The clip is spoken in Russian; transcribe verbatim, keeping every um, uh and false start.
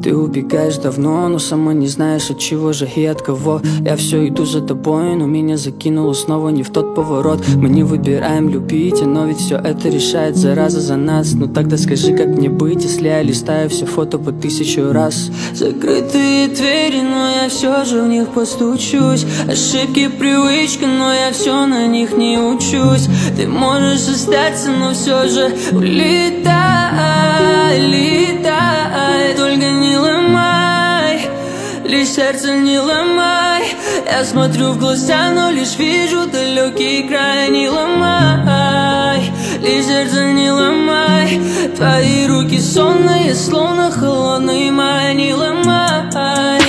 Ты убегаешь давно, но сама не знаешь, от чего же и от кого. Я все иду за тобой, но меня закинуло снова не в тот поворот. Мы не выбираем любить, но ведь все это решает зараза за нас. Ну тогда скажи, как мне быть, если я листаю все фото по тысячу раз. Закрытые двери, но я все же в них постучусь. Ошибки, привычка, но я все на них не учусь. Ты можешь остаться, но все же улетай, летай. Только не ломай, лишь сердце не ломай. Я смотрю в глаза, но лишь вижу далекий край. Не ломай, лишь сердце не ломай. Твои руки сонные, словно холодный май. Не ломай.